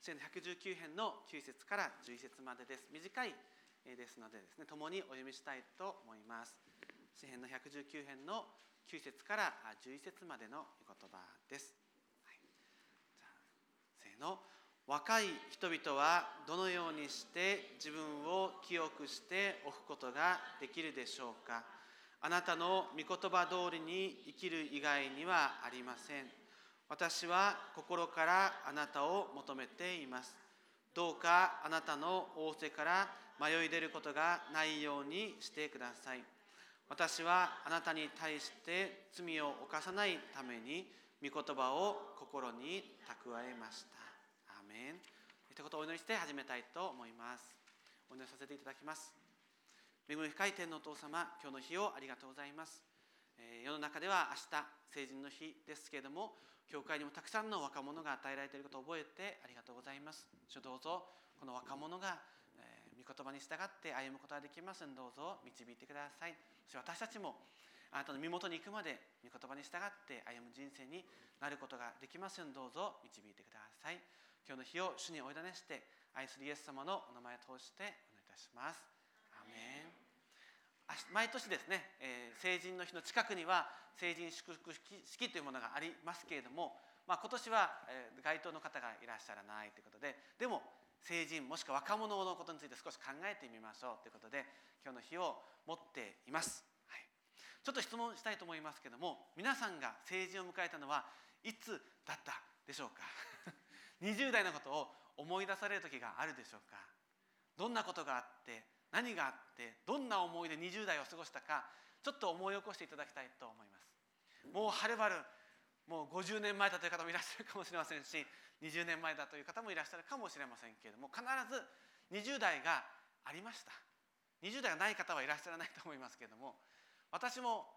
詩編の119編の9節から11節までです。短いですのでですね、共にお読みしたいと思います。詩編の119編の9節から11節までの御言葉です。はい、じゃあせーの。若い人々はどのようにして自分を清くしておくことができるでしょうか。あなたの御言葉通りに生きる以外にはありません。私は心からあなたを求めています。どうかあなたの仰せから迷い出ることがないようにしてください。私はあなたに対して罪を犯さないために御言葉を心に蓄えました。アーメン。ということをお祈りして始めたいと思います。お祈りさせていただきます。恵み深い天のお父様、今日の日をありがとうございます。世の中では明日成人の日ですけれども、教会にもたくさんの若者が与えられていることを覚えてありがとうございます。主どうぞこの若者が御言葉に従って歩むことができますので、どうぞ導いてください。そして私たちもあなたの身元に行くまで御言葉に従って歩む人生になることができますように、どうぞ導いてください。今日の日を主にお委ねして愛するイエス様のお名前を通してお願いいたします。アーメン。毎年ですね、成人の日の近くには成人祝福式というものがありますけれども、今年は該当の方がいらっしゃらないということで、でも成人もしくは若者のことについて少し考えてみましょうということで、今日の日を持っています。はい、ちょっと質問したいと思いますけども、皆さんが成人を迎えたのはいつだったでしょうか。20代のことを思い出される時があるでしょうか。どんなことがあって何があってどんな思いで20代を過ごしたか、ちょっと思い起こしていただきたいと思います。もうはるばるもう50年前だという方もいらっしゃるかもしれませんし、20年前だという方もいらっしゃるかもしれませんけれども、必ず20代がありました。20代がない方はいらっしゃらないと思いますけれども、私も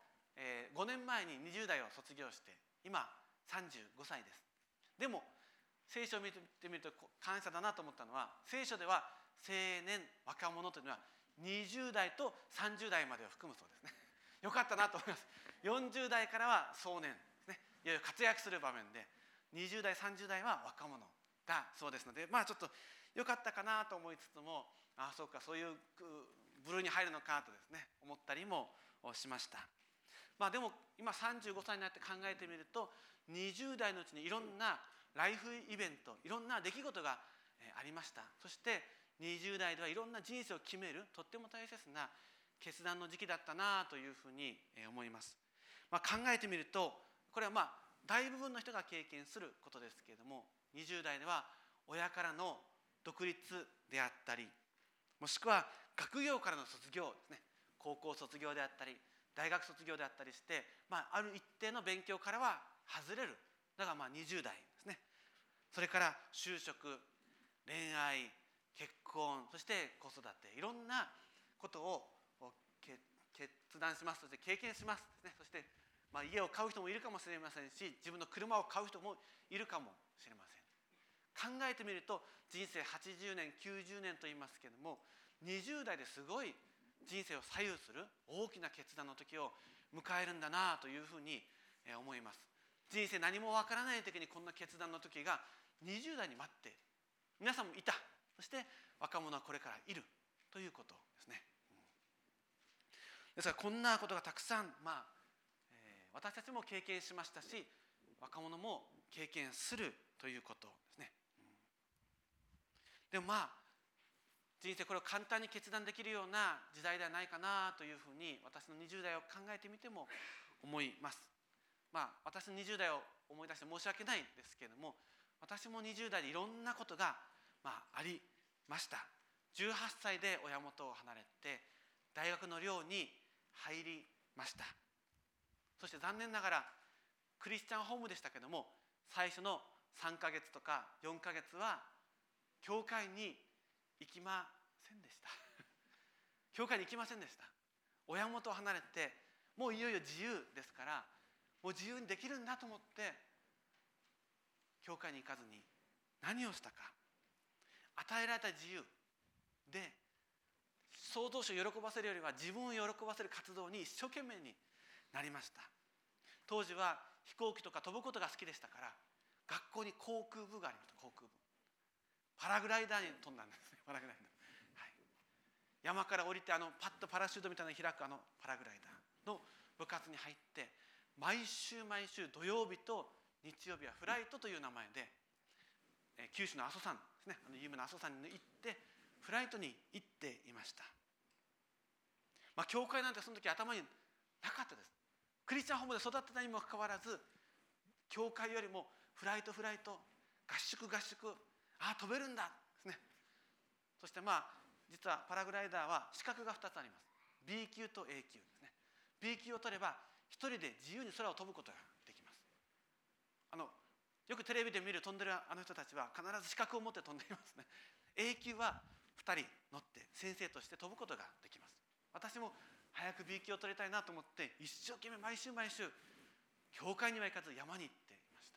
5年前に20代を卒業して今35歳です。でも聖書を見てみると感謝だなと思ったのは、聖書では青年若者というのは20代と30代までを含むそうですね。よかったなと思います。40代からは壮年ですね、いよいよ活躍する場面で、20代30代は若者だそうですので、ちょっとよかったかなと思いつつも、そうか、そういう部類に入るのかとですね思ったりもしました。でも今35歳になって考えてみると、20代のうちにいろんなライフイベント、いろんな出来事がありました。そして20代ではいろんな人生を決めるとっても大切な決断の時期だったなというふうに思います。考えてみると、これは大部分の人が経験することですけれども、20代では親からの独立であったり、もしくは学業からの卒業ですね、高校卒業であったり大学卒業であったりして、ある一定の勉強からは外れる。だから20代ですね。それから就職、恋愛、結婚、そして子育て、いろんなことを決断します。そして経験しますですね。そして家を買う人もいるかもしれませんし、自分の車を買う人もいるかもしれません。考えてみると人生80年90年と言いますけれども、20代ですごい人生を左右する大きな決断の時を迎えるんだなというふうに思います。人生何もわからない時にこんな決断の時が20代に待って皆さんもいた。そして若者はこれからいるということですね。ですからこんなことがたくさん、私たちも経験しましたし、若者も経験するということですね。でも人生これを簡単に決断できるような時代ではないかなというふうに私の20代を考えてみても思います。私の20代を思い出して申し訳ないんですけれども、私も20代でいろんなことがありました。18歳で親元を離れて大学の寮に入りました。そして残念ながらクリスチャンホームでしたけども、最初の3ヶ月とか4ヶ月は教会に行きませんでした。教会に行きませんでした。親元を離れてもういよいよ自由ですから、もう自由にできるんだと思って教会に行かずに何をしたか、与えられた自由で創造主を喜ばせるよりは自分を喜ばせる活動に一生懸命になりました。当時は飛行機とか飛ぶことが好きでしたから、学校に航空部がありました。航空部パラグライダーに飛んだんですね。パラグライダー、はい、山から降りてパッとパラシュートみたいなのを開くパラグライダーの部活に入って、毎週土曜日と日曜日はフライトという名前で、九州の阿蘇山ですね、有名な阿蘇山に行ってフライトに行っていました。教会なんてその時頭になかったです。クリスチャンホームで育ってたにもかかわらず、教会よりもフライト合宿、飛べるんだですね。そして実はパラグライダーは資格が2つあります。 B 級と A 級ですね。 B 級を取れば一人で自由に空を飛ぶことができます。よくテレビで見る飛んでる人たちは必ず資格を持って飛んでいますね。 A 級は2人乗って先生として飛ぶことができます。私も早く B 級を取りたいなと思って一生懸命毎週教会には行かず山に行っていました。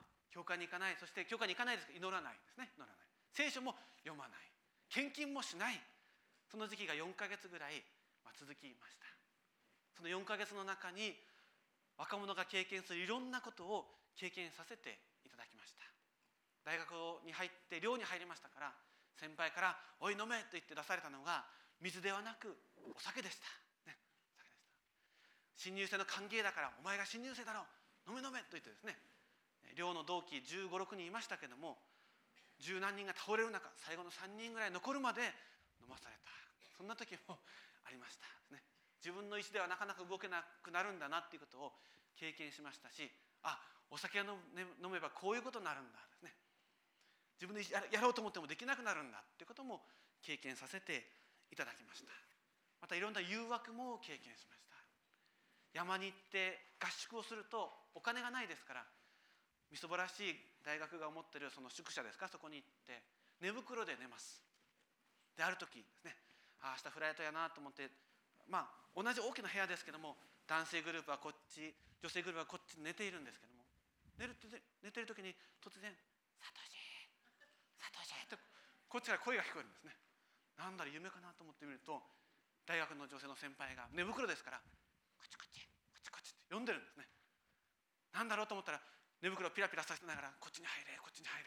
教会に行かない、そして教会に行かないですけど祈らないですね。祈らない、聖書も読まない、献金もしない、その時期が4ヶ月ぐらい続きました。その4ヶ月の中に若者が経験するいろんなことを経験させていただきました。大学に入って寮に入りましたから、先輩から「おい飲め」と言って出されたのが水ではなくお酒でした、ね、お酒でした。新入生の歓迎だから「お前が新入生だろう、飲め」と言ってですね、寮の同期15、16人いましたけども、十何人が倒れる中、最後の3人ぐらい残るまで飲まされた、そんな時もありましたですね。自分の意思ではなかなか動けなくなるんだなっていうことを経験しましたし、お酒を飲めばこういうことになるんだですね。自分でやろうと思ってもできなくなるんだということも経験させていただきました。またいろんな誘惑も経験しました。山に行って合宿をするとお金がないですから、みそぼらしい大学が思っているその宿舎ですか、そこに行って寝袋で寝ます。である時ですね、明日フライトやなと思って、同じ大きな部屋ですけども、男性グループはこっち、女性グループはこっちで寝ているんですけども、寝ている時に突然「サトシとこっちから声が聞こえるんですね。なんだろう、夢かなと思ってみると、大学の女性の先輩が寝袋ですからこっちって呼んでるんですね。なんだろうと思ったら、寝袋をピラピラさせながらこっちに入れですね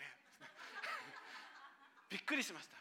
びっくりしました。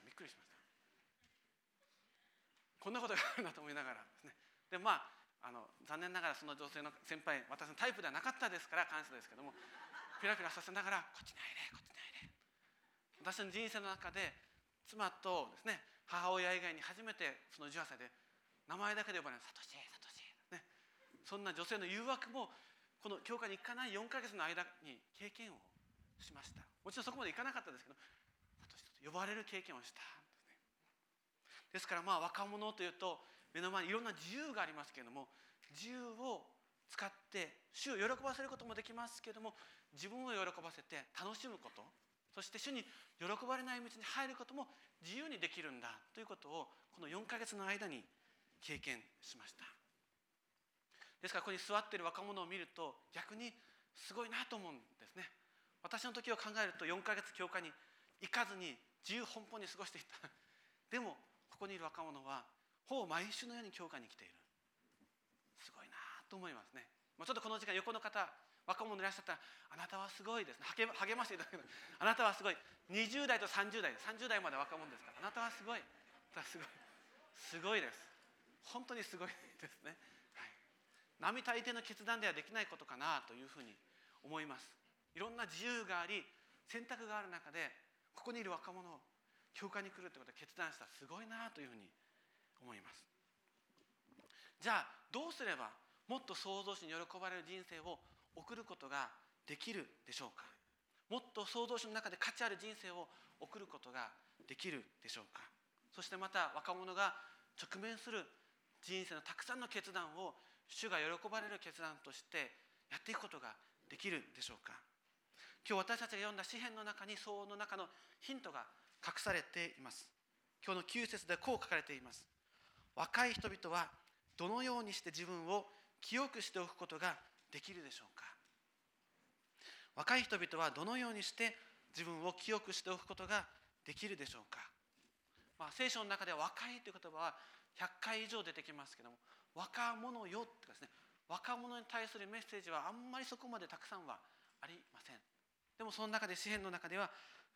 こんなことがあるなと思いながらですね。で残念ながらその女性の先輩、私のタイプではなかったですから感謝ですけども、ピラピラさせながらこっちに入れ。私の人生の中で妻とですね、母親以外に初めてその18歳で名前だけで呼ばれるサトシ、ね、そんな女性の誘惑もこの教会に行かない4ヶ月の間に経験をしました。もちろんそこまで行かなかったですけど、サトシと呼ばれる経験をしたんですね。ですから若者というと目の前にいろんな自由がありますけれども、自由を使って主を喜ばせることもできますけれども、自分を喜ばせて楽しむこと、そして主に喜ばれない道に入ることも自由にできるんだということをこの4ヶ月の間に経験しました。ですからここに座っている若者を見ると逆にすごいなと思うんですね。私の時を考えると4ヶ月教会に行かずに自由奔放に過ごしていた。でもここにいる若者はほぼ毎週のように教会に来ている。すごいなと思いますね。ちょっとこの時間横の方、若者いらっしゃったら、あなたはすごいですね、励ましていただける。あなたはすごい。20代と30代まで若者ですから、あなたはすごい。すごいです。本当にすごいですね。並大抵の決断ではできないことかなというふうに思います。いろんな自由があり選択がある中で、ここにいる若者を教会に来るということを決断した、すごいなというふうに思います。じゃあどうすればもっと創造主に喜ばれる人生を送ることができるでしょうか。もっと創造主の中で価値ある人生を送ることができるでしょうか。そしてまた若者が直面する人生のたくさんの決断を主が喜ばれる決断としてやっていくことができるでしょうか。今日私たちが読んだ詩篇の中に創の中のヒントが隠されています。今日の9節でこう書かれています。若い人々はどのようにして自分を清くしておくことができるでしょうか。若い人々はどのようにして自分を清くしておくことができるでしょうか。聖書の中では若いという言葉は100回以上出てきますけども、若者よってですね、若者に対するメッセージはあんまりそこまでたくさんはありません。でもその中で詩篇の中では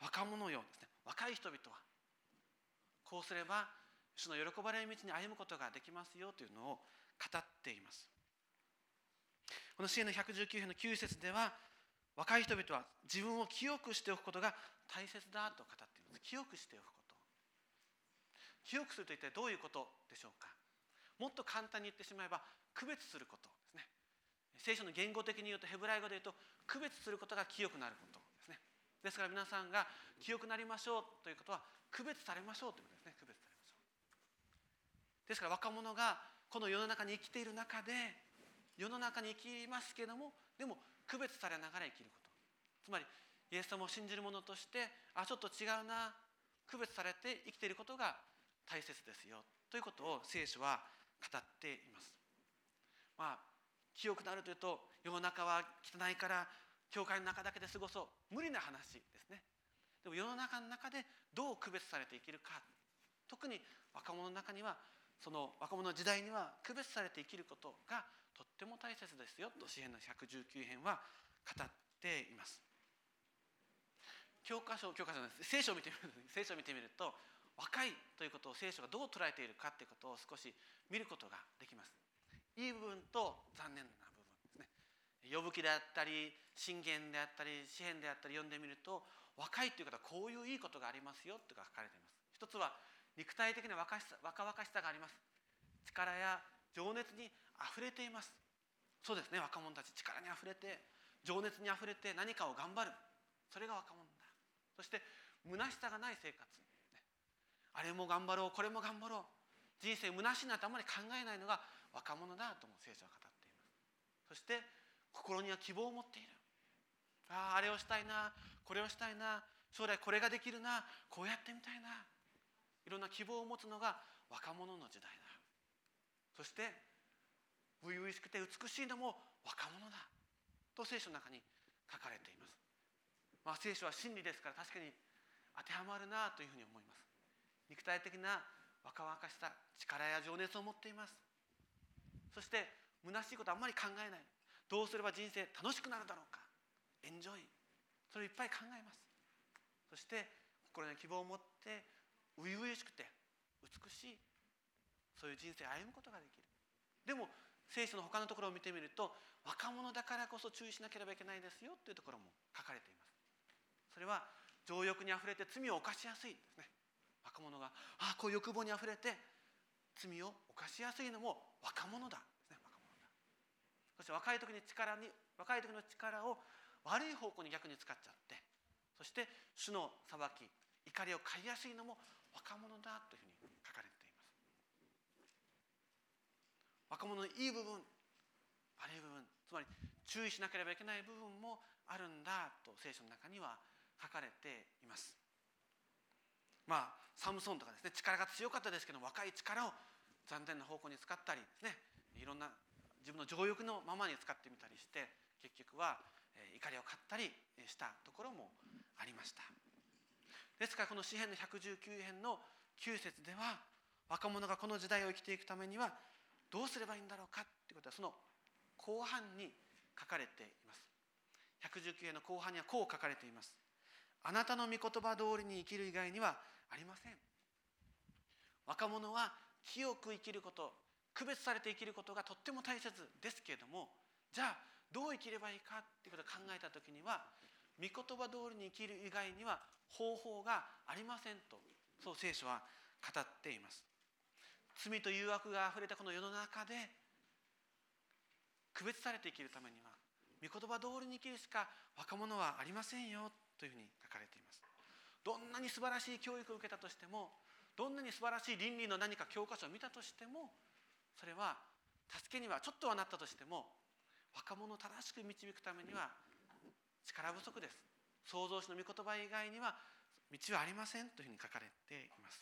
若者よですね、若い人々はこうすれば主の喜ばれる道に歩むことができますよというのを語っています。この詩篇の119編の9節では、若い人々は自分を清くしておくことが大切だと語っています。清くしておくこと。清くすると一体どういうことでしょうか。もっと簡単に言ってしまえば、区別することですね。聖書の言語的に言うと、ヘブライ語で言うと、区別することが清くなることですね。ですから皆さんが清くなりましょうということは、区別されましょうということですね。区別されましょう。ですから若者がこの世の中に生きている中で、世の中に生きますけれども、でも区別されながら生きること。つまりイエス様を信じる者として、ちょっと違うな、区別されて生きていることが大切ですよということを聖書は語っています。清くなるというと、世の中は汚いから教会の中だけで過ごそう、無理な話ですね。でも世の中の中でどう区別されて生きるか、特に若者の中には、その若者の時代には区別されて生きることがとっても大切ですよと詩篇の119編は語っています。聖書を見てみると、若いということを聖書がどう捉えているかということを少し見ることができます。いい部分と残念な部分ですね。呼ぶ記であったり、箴言であったり、詩篇であったり読んでみると、若いという方はこういういいことがありますよと書かれています。一つは肉体的な若々しさがあります。力や情熱にあふれています。そうですね、若者たち力にあふれて、情熱にあふれて何かを頑張る、それが若者だ。そして虚しさがない生活、あれも頑張ろうこれも頑張ろう、人生虚しいなんてあんまり考えないのが若者だとも聖書は語っています。そして心には希望を持っている。あれをしたいな、これをしたいな、将来これができるな、こうやってみたいな、いろんな希望を持つのが若者の時代だ。そして初々しくて美しいのも若者だと聖書の中に書かれています。聖書は真理ですから、確かに当てはまるなというふうに思います。肉体的な若々しさ、力や情熱を持っています。そして虚しいことあんまり考えない。どうすれば人生楽しくなるだろうか、エンジョイ、それをいっぱい考えます。そして心に希望を持って初々しくて美しい、そういう人生を歩むことができる。でも聖書の他のところを見てみると、若者だからこそ注意しなければいけないですよというところも書かれています。それは情欲にあふれて罪を犯しやすいですね。若者がこういう欲望にあふれて罪を犯しやすいのも若者だですね。若者だ。そして若い時の力を悪い方向に逆に使っちゃって、そして主の裁き、怒りを買いやすいのも若者だというふうに書かれています。若者のいい部分、悪い部分、つまり注意しなければいけない部分もあるんだと聖書の中には書かれています。サムソンとかですね、力が強かったですけど、若い力を残念な方向に使ったりですね、いろんな自分の情欲のままに使ってみたりして、結局は怒りを買ったりしたところもありました。ですからこの詩篇の119編の9節では、若者がこの時代を生きていくためにはどうすればいいんだろうかということは、その後半に書かれています。119編の後半にはこう書かれています。あなたの御言葉通りに生きる以外にはありません。若者は清く生きること、区別されて生きることがとっても大切ですけれども、じゃあどう生きればいいかということを考えたときには、御言葉通りに生きる以外には方法がありませんと、そう聖書は語っています。罪と誘惑があふれたこの世の中で区別されて生きるためには、御言葉通りに生きるしか若者はありませんよというふうに書かれています。どんなに素晴らしい教育を受けたとしても、どんなに素晴らしい倫理の何か教科書を見たとしても、それは助けにはちょっとはなったとしても、若者を正しく導くためには力不足です。創造主の御言葉以外には道はありませんというふうに書かれています。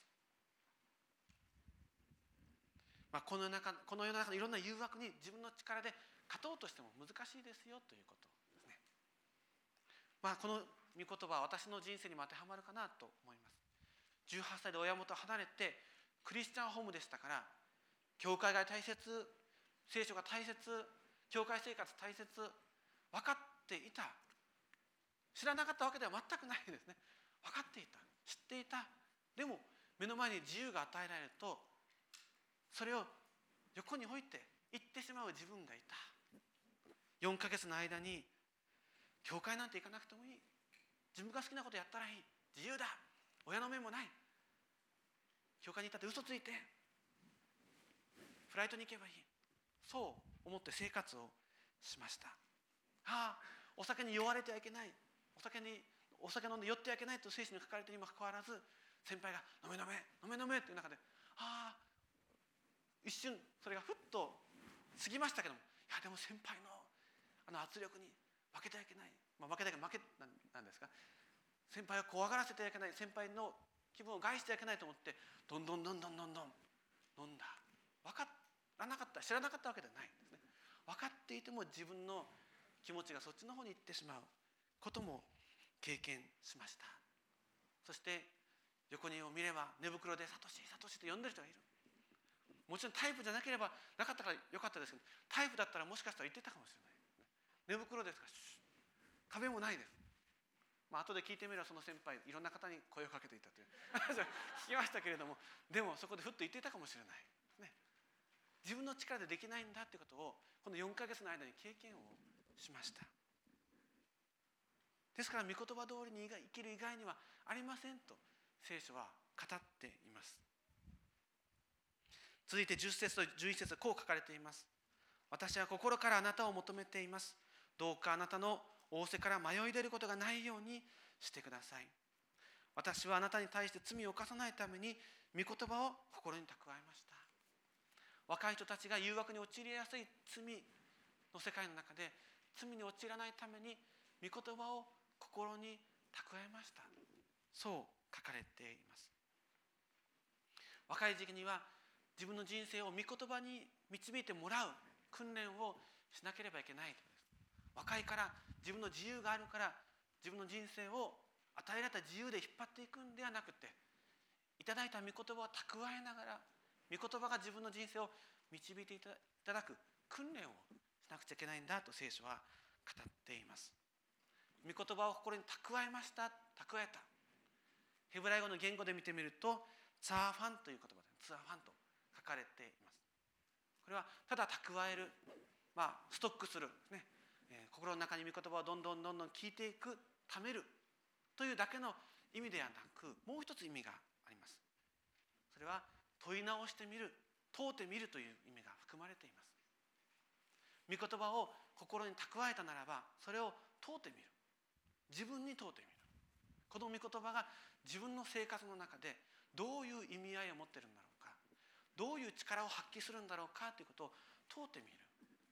この世の中のいろんな誘惑に自分の力で勝とうとしても難しいですよということですね。この御言葉は私の人生にも当てはまるかなと思います。18歳で親元を離れてクリスチャンホームでしたから、教会が大切、聖書が大切、教会生活大切、分かっていた、知らなかったわけでは全くないですね。 分かっていた、知っていた。でも目の前に自由が与えられると、それを横に置いて行ってしまう自分がいた。4ヶ月の間に教会なんて行かなくてもいい、自分が好きなことやったらいい、自由だ、親の目もない、教会に行ったって嘘ついてフライトに行けばいい、そう思って生活をしました。お酒に酔われてはいけない、お酒飲んで酔ってはいけないと聖書に書かれているにもかかわらず、先輩が飲め飲め飲め飲めという中で、一瞬それがふっと過ぎましたけども、でも先輩の圧力に負けてはいけない、負けたけど負けなんですか、先輩を怖がらせてはいけない、先輩の気分を害してはいけないと思って、どんどん飲んだ。分からなかった、知らなかったわけではないんですね。分かっていても自分の気持ちがそっちの方に行ってしまうことも経験しました。そして横にを見れば寝袋でサトシと呼んでる人がいる。もちろんタイプじゃなければなかったからよかったですけど、タイプだったらもしかしたら言ってたかもしれない。寝袋ですから壁もないです。後で聞いてみればその先輩いろんな方に声をかけていたという聞きましたけれども、でもそこでふっと言っていたかもしれない、自分の力でできないんだということをこの4ヶ月の間に経験をしました。ですから御言葉通りに生きる以外にはありませんと聖書は語っています。続いて10節と11節、こう書かれています。私は心からあなたを求めています。どうかあなたの仰せから迷い出ることがないようにしてください。私はあなたに対して罪を犯さないために御言葉を心に蓄えました。若い人たちが誘惑に陥りやすい罪の世界の中で罪に陥らないために御言葉を心に蓄えました。そう書かれています。若い時期には自分の人生を御言葉に導いてもらう訓練をしなければいけない。若いから自分の自由があるから自分の人生を与えられた自由で引っ張っていくんではなくて、いただいた御言葉を蓄えながら御言葉が自分の人生を導いていただく訓練をしなくちゃいけないんだと聖書は語っています。御言葉を心に蓄えました、蓄えた。ヘブライ語の言語で見てみるとツァーファンという言葉でツァーファンと書かれています。これはただ蓄える、ストックするですね、心の中に御言葉をどんどん聞いていく、貯めるというだけの意味ではなく、もう一つ意味があります。それは問い直してみる、問うてみるという意味が含まれています。御言葉を心に蓄えたならば、それを問うてみる、自分に問うてみる。この御言葉が自分の生活の中でどういう意味合いを持っているんだろうか、どういう力を発揮するんだろうかということを問うてみる。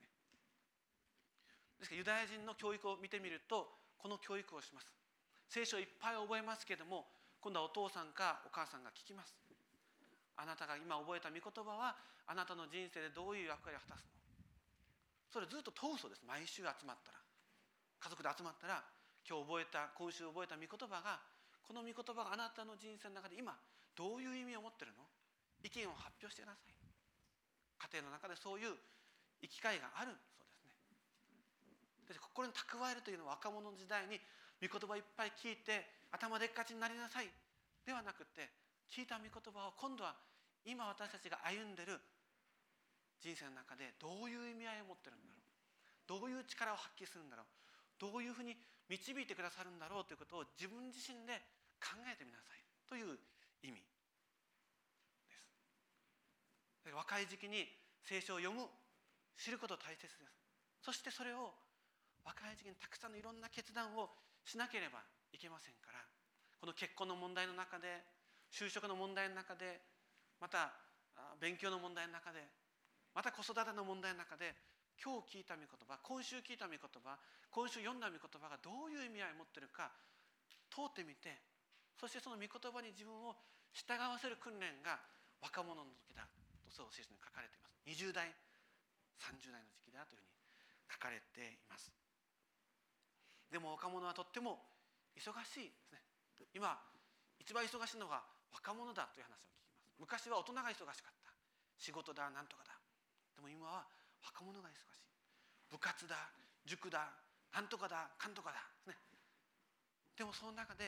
ですからユダヤ人の教育を見てみるとこの教育をします。聖書をいっぱい覚えますけれども、今度はお父さんかお母さんが聞きます。あなたが今覚えた御言葉はあなたの人生でどういう役割を果たすの。それずっと問うそうです。毎週集まったら、家族で集まったら、今週覚えた御言葉が、この御言葉があなたの人生の中で今どういう意味を持っているの、意見を発表してください。家庭の中でそういう生き会があるそうですね。で、心に蓄えるというのは若者の時代に御言葉いっぱい聞いて頭でっかちになりなさいではなくて、聞いた御言葉を今度は今私たちが歩んでいる人生の中でどういう意味合いを持っているんだろう、どういう力を発揮するんだろう、どういうふうに導いてくださるんだろうということを自分自身で考えてみなさいという意味です。若い時期に聖書を読む、知ること大切です。そしてそれを若い時期にたくさんのいろんな決断をしなければいけませんから、この結婚の問題の中で、就職の問題の中で、また勉強の問題の中で、また子育ての問題の中で、今日聞いた御言葉、今週聞いた御言葉、今週読んだ御言葉がどういう意味合いを持っているか問うてみて、そしてその御言葉に自分を従わせる訓練が若者の時だとそう聖書に書かれています。20代30代の時期だというふうに書かれています。でも若者はとっても忙しいですね。今一番忙しいのが若者だという話を聞きます。昔は大人が忙しかった、仕事だなんとかだ。でも今は若者が忙しい、部活だ塾だなんとかだかんとかだですね。でもその中で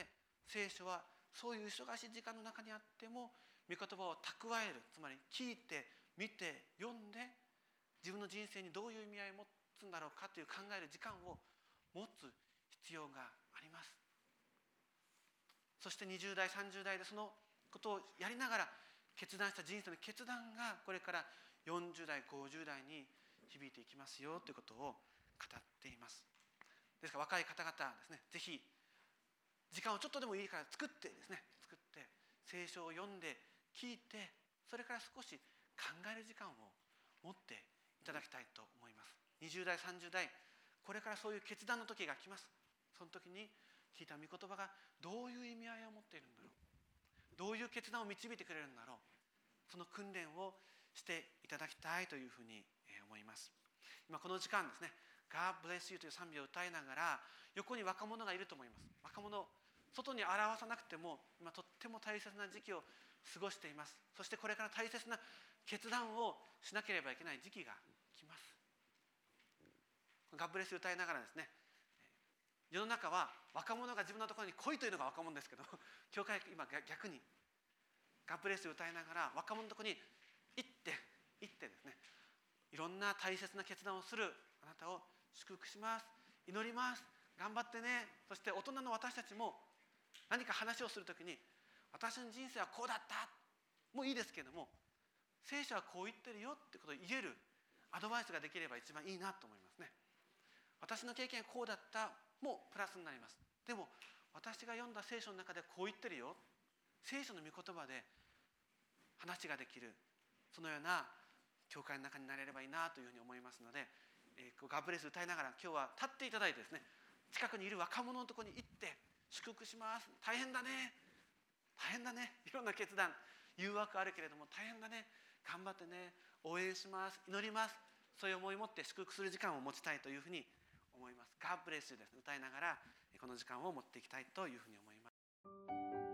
聖書はそういう忙しい時間の中にあっても御言葉を蓄える、つまり聞いて見て読んで自分の人生にどういう意味合いを持つんだろうかという考える時間を持つ必要があります。そして20代30代でそのことをやりながら決断した人生の決断がこれから40代50代に響いていきますよということを語っています。ですから若い方々ですね、ぜひ時間をちょっとでもいいから作って聖書を読んで聞いて、それから少し考える時間を持っていただきたいと思います。20代30代、これからそういう決断の時が来ます。その時に聞いた御言葉がどういう意味合いを持っているんだろう、どういう決断を導いてくれるんだろう、その訓練をしていただきたいというふうに思います。今この時間ですね、God bless you という賛美を歌いながら横に若者がいると思います。若者、外に表さなくても今とっても大切な時期を過ごしています。そしてこれから大切な決断をしなければいけない時期が来ます。God bless you 歌いながらですね、世の中は若者が自分のところに来いというのが若者ですけど、教会今逆にGod bless you 歌いながら若者のところに行ってですね、いろんな大切な決断をするあなたを祝福します、祈ります、頑張ってね。そして大人の私たちも何か話をするときに私の人生はこうだったもういいですけれども、聖書はこう言ってるよってことを言えるアドバイスができれば一番いいなと思いますね。私の経験はこうだったもプラスになります。でも私が読んだ聖書の中でこう言ってるよ、聖書の御言葉で話ができる、そのような教会の中になれればいいなというふうに思いますので、ガブレス歌いながら今日は立っていただいてですね、近くにいる若者のところに行って祝福します。大変だね、いろんな決断誘惑あるけれども大変だね、頑張ってね、応援します、祈ります、そういう思いを持って祝福する時間を持ちたいというふうに思います。God bless you ですね、歌いながらこの時間を持っていきたいというふうに思います。